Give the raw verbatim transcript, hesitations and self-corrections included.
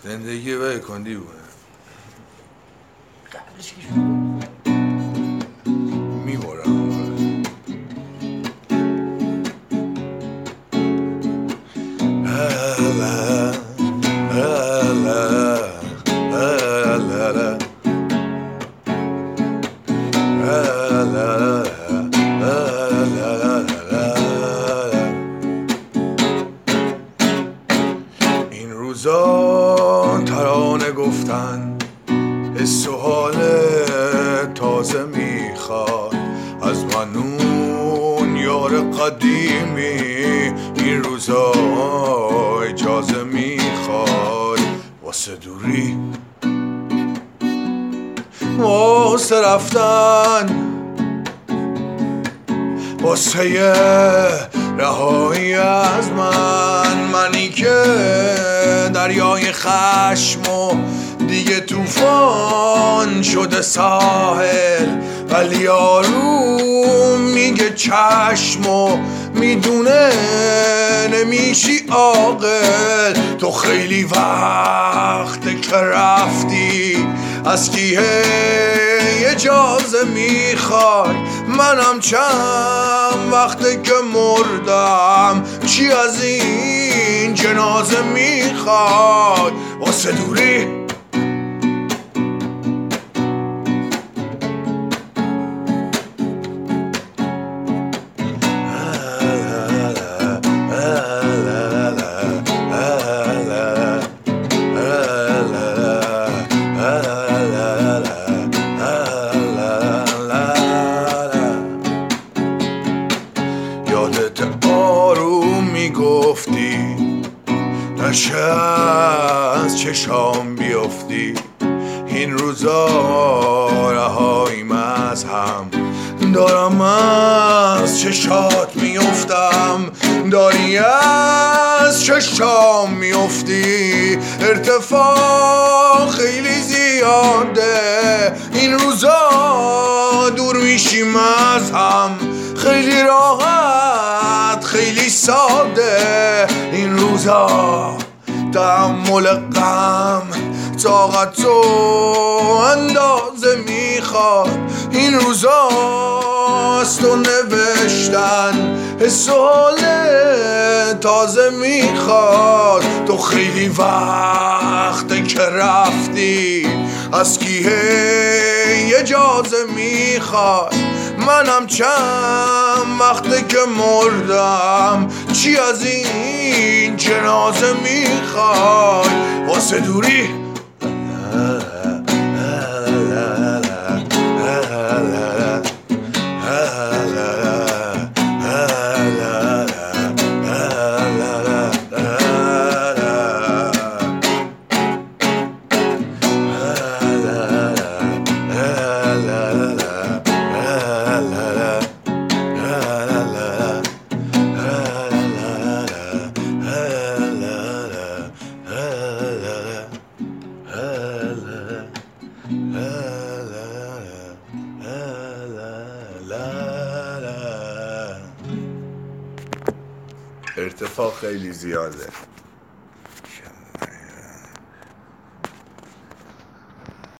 زندگی به کندی بونه قبلش که شد میبارم این روزا ترانه گفتن حس و حال تازه میخواد از من اون یار قدیمی. این روزا اجازه میخواد واسه دوری، واسه رفتن، واسه رهایی از من. منی که دریای خشم و دیگه توفان شده ساحل، ولی یارو میگه چشم و میدونه نمیشی عاقل. تو خیلی وقته که رفتی، از کی اجازه میخوای؟ منم چند وقته که مردم، چی از این جنازه میخوای؟ واسه دوری یادت آروم میگفتی نشه از چشام بیفتی. این روزا رهاییم از هم، دارم از چشات میفتم، داری از چشام میفتی. ارتفاع خیلی زیاده، این روزا دور میشیم از هم، خیلی راحت خیلی ساده. این روزا تحمل غم طاقت و اندازه میخواد. این روزا از تو نوشتن حس و حال تازه میخواد. تو خیلی وقته که رفتی، از کی اجازه میخواد؟ منم چند وقته که مردم، چی از این جنازه میخوای؟ واسه دوری ارتفاع خیلی زیاده.